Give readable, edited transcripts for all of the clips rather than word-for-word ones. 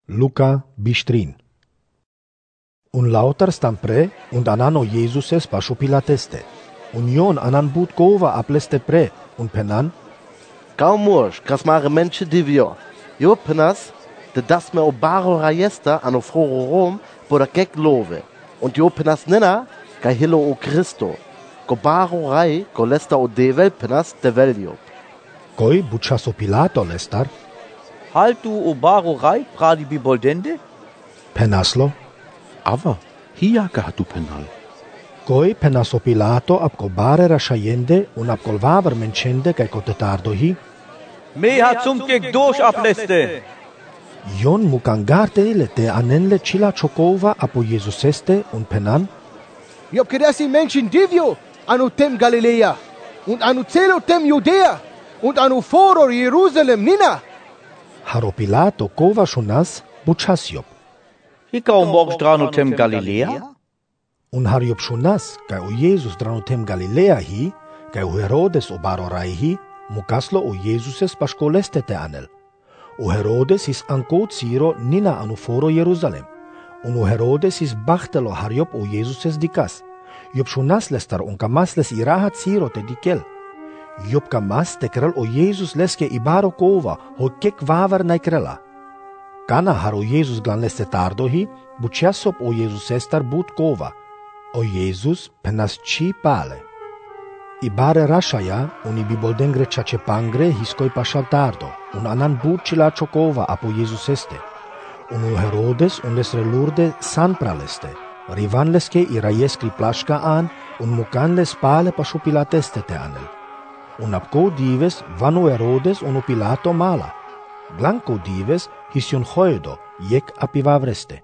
Luca bistrin. Un lauter stam pre, und anano Jesuses pasho pilateste. Un Ion anan but gova apleste pre, un penan. Kaumurs, kasmare menche divio. Jo penas, de das me obaro raiesta ano froro Rom, boda gek love. Und jo penas nena, kai hilo o Christo. Gobaro rai, go lesta o devel penas de velio. Koi buchaso Pilato lestar. Halt du obaro rai, pradi biboldende? Penaslo. Aber hiaga du penal. Koi penaso Pilato ab gobare rashayende un ab golvaver menchende kai kotetardo hi. Me hat zum kek durch ableste. Ion mukangarte te anenle chila chokova apo Jesuseste un penan. Job kedasi Menschen divio anu tem Galilea und anu celo tem Judea und anu foro Jerusalem nina. Haro Pilato kova shunas buchas Job. Hikau morgs drano tem Galilea? Un har Job shunas kai o Jesus drano tem Galilea hi, kai o Herodes o barorai hi, mukaslo o Jesuses paskoleste te anel. O Herodes is anko ciro nina anu foro Jerusalem. Un o Herodes is bachtelo har Job o Jesuses dikas. Job shunas lestar un kamas les iraha ciro te dikel. Job kamas te krel o Jesus leske ibaro kova, ho kek vavar nai krela. Kana har o Jesus glan leste tardo hi, bučiasop o Jesus estar but kova. O Jesus penas chi pale. Ibare rashaya un ibibolden grechache pangre hiskoi pasha tardo, un anan but chila chokova apo Jesus este. Un o Herodes un les relurde san praleste. Rivan leske iraieskri plashka an, un mukan les pale pashu pilateste te anel. Un apko dives vanu Herodes un Pilato mala. Blanco dives hision hoedo, jek apivavreste.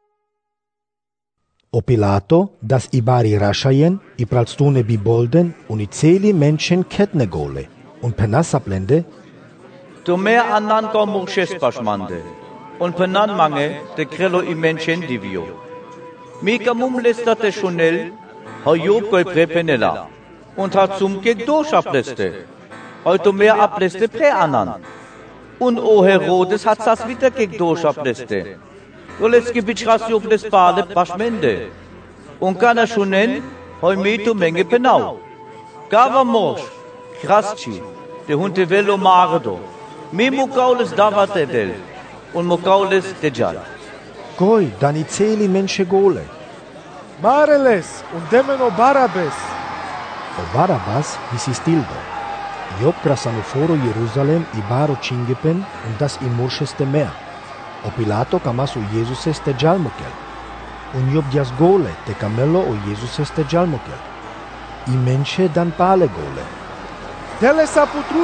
O Pilato das ibari rashayen, i pralstune bibolden, un i celi menschen ketne gole, un penasaplende. Du mehr anan komurches paschmande. Und penan mange de krelo i menschen divio. Mika mum lestate schonel, ha Job goi prepenela. Und hat zum kek durch ableste. Heute mehr ableste pre anan. Und o Herodes hat das wieder kek durch ableste. So letzke bichras Job des Bade paschmende. Und kann er schon nennen, heu meto menge penau. Gava morsch, kraschi, de hunte velo mardo. Me mokaules davate del. Und mokaules dejal. Goi, dan i celi mensche gole. Mareles und demeno Barabes. O Barabbas his istildo. Job krasano foro Jerusalem ibaro chingepen und das i murscheste mehr. O Pilato kamas o Jesus este jalmokel. Un Job dias gole te camello o Jesus este jalmokel. I mensche dan pale gole. Teles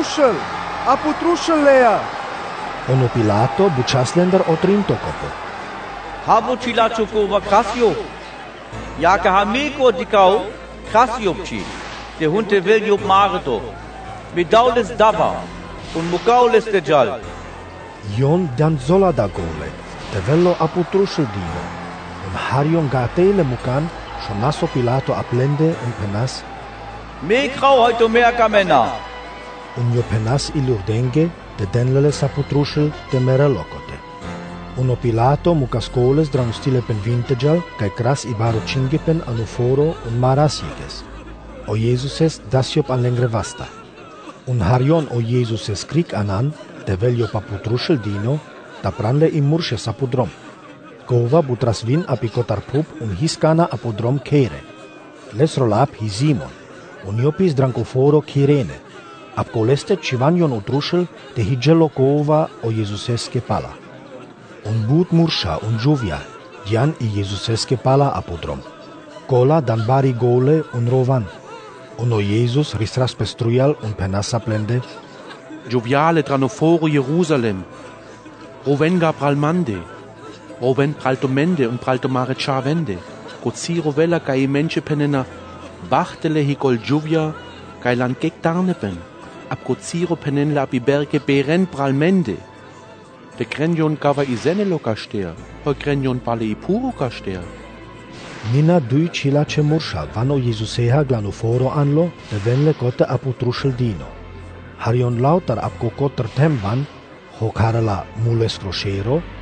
aputruschel lea. Ono Pilato buchaslender o trinto kopo. Habo chilachokova krasio. Jaka hameko dikau krasiopchi. De hunte will Job mardo. Midaules dava. Und mukaules dejal. Ion dan zola da gole. Te vello aputruschel dino. Un harion gatele mukan, shonaso Pilato aplende un penas. Me krau heute mehr kamena. Un jo penas ilurdenge, de denlele saputruschel de merelokote. Uno Pilato mukaskoles dran stile pen vintejal, kai kras ibaro chingepen anu foro un marasiges. O Jesuses dasjop an lengre vasta. Un harion o Jesuses krik anan, te veljo paputruschel dino, da pranle im mursche sapudrom. Kova butras vin apikotar pup un hiskana apodrom kere. Les rolap hi Simon, un iopis drancoforo kirene. Apkoleste chivanion utruschel te higello kova o Jesuseske pala. Un but mursha un juvia, dian i Jesuseske pala apodrom. Kola dan bari gole un rovan. Uno Jesus ristras pestrujal un penasa plende. Joviale tranoforo Jerusalem. Rovenga pralmande. Roven praltomende und praltomare chavende. Goziro vela kai menche penena. Bachtele hikol juvia kai lan gek darnepen. Ab goziro penenla abiberge beren pralmende. De krenjon gava isenelo kaster. Ho krenjon pale ipuro kaster. Nina dui cilace mursha vano Jesuseha glanoforo anlo de venle kote aputruschel dino. Harion lautar apko kotter temban, hokarala mules crochero,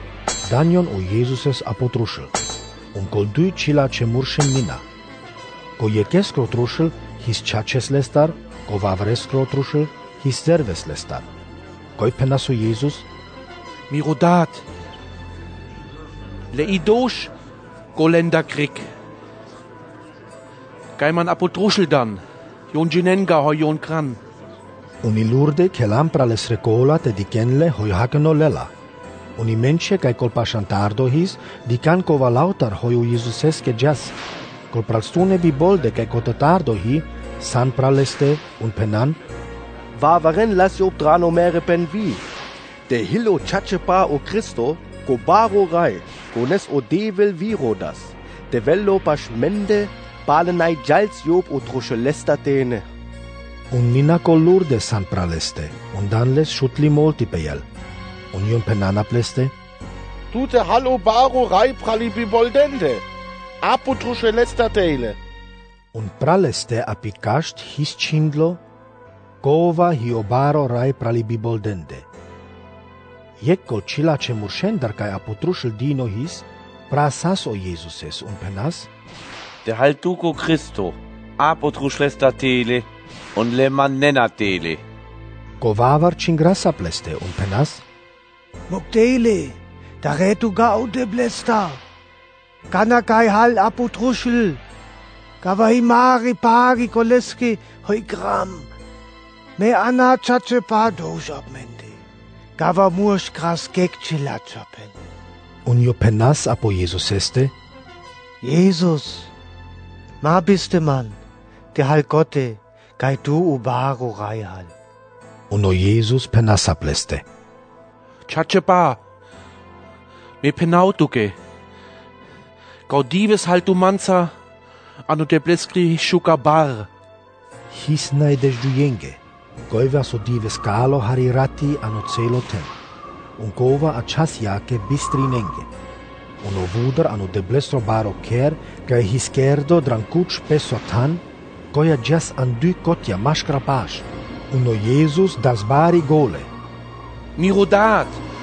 danion o Jezuses apotrushel. Kol dy qila që murshen nina. Ko jekes krotrushel, his qaches lestar, ko vavres krotrushel, his zerves lestar. Koj penasu Jezus, Mirodat. Le idosh golenda krik. Kai man apotrushel dan. Jon jinenga ho jon kran. unilurde kelam prales recola te dikenle hoi hakeno lela. Unimenche kai col pashantardo his dican cova lautar hoi u Jesuses ke jas. Col pralstune bibolde kai cotatardo hi san praleste un penan. Vavaren las job drano mere pen vi. De hilo chachepa o Christo, go baro rai, go nes o devel virodas. De vello paschmende, balenai jals job o truscelesta tene. Un nina collurde san praleste, un danles schutli molti peiel. Un ion penana pleste. Tute hallo baro rai pralibi boldende. Apo truscelesta tele. Un praleste apicast his cindlo, cova hiobaro rai pralibi boldende. Jekko cila ce muršendar kai apotrušel dino his, prasas o Jesuses un penas. De haltuko Christo, apotrušlesta tele, und le manena tele. Kovavar cingrasa pleste un penas. Mokdele, da retu gaude blesta. Kana kai hal apotrušel. Gava himari pari koleski hoi gram. Me ana chache pa dojab mende. Gava murs kras gek chilachapen. Un jo penas apo Jesus este. Jesus, ma biste man, de hal Gotte, kai du ubaro rai hal. Un o Jesus penasa pleste. Chachepa. Me penautuke. Gaudives haltu manza, anu de bleskri shuka bar. His naides jujenge. Goiva so dives kalo harirati ano celo tem. Un kova a chas jake bistrinenge. Uno vudar ano de blestro baro ker, kai hiskerdo drankuch peso tan, koja jas andu kotja mashkra pash. Uno Jesus das bari gole. Mirodat.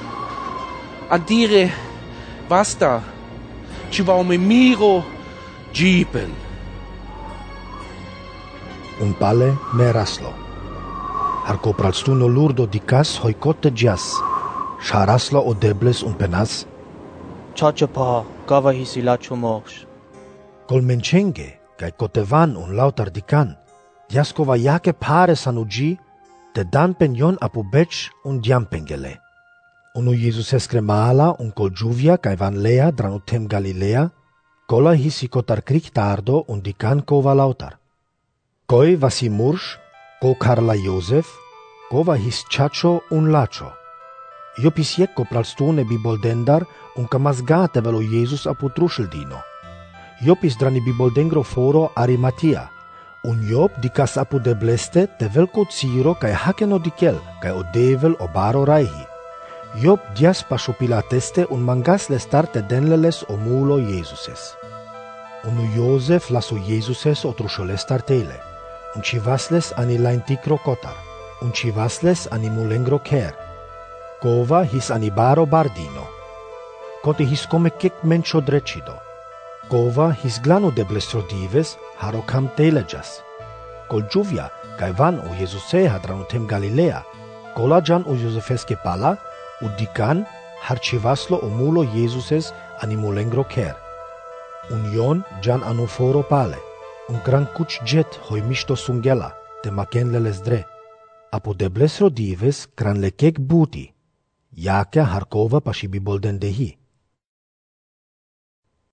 Andire, basta. Ci va me miro, jeepen. Un pale meraslo. Harko pralstuno lurdo dikas hoi kote jas. Sharaslo o debles un penas. Chachepa, gava hisilacho mox. Kol menchenge, kai kote van un lautar dikan. Jaskova jake pare sanuji, te dan penjon apu bech un diampengele. Unu Jesus escremala un kol juvia kai van lea dranutem Galilea, kola hisi kotar krik tardo un dikan kova lautar. Koi vasi mursh, ko Karla Josef, kova his chacho un lacho. Io pisiecco pralstune biboldendar un kamasgate velo Jesus aputrushel dino. Io pis drani biboldengro foro Arimatia. Un Job dikas apu de bleste te velko ciro kai hakeno dikel kai o devel o baro raihi. Job dias pashopilateste un mangas lestarte denleles o mulo Jesuses. Unu Josef laso Jesuses o trusholestartele. Un civasles ani laintikro kotar. Un civasles ani mulengro ker. Kova his ani baro bardino. Kote his come kek mencho drecido. Kova his glano de blestro dives haro kam telejas. Kol juvia kai van o Jesusea dranutem Galilea. Kola jan o Josefeske pala u dikan har civaslo o mulo Jesuses ani mulengro ker. Un jon jan anu foro pale. Un gran kuch jet hoi misto sungela te maken leles dre. Apo de blesro dives kran lekek buti. Jake harkova pashi bibolden dehi.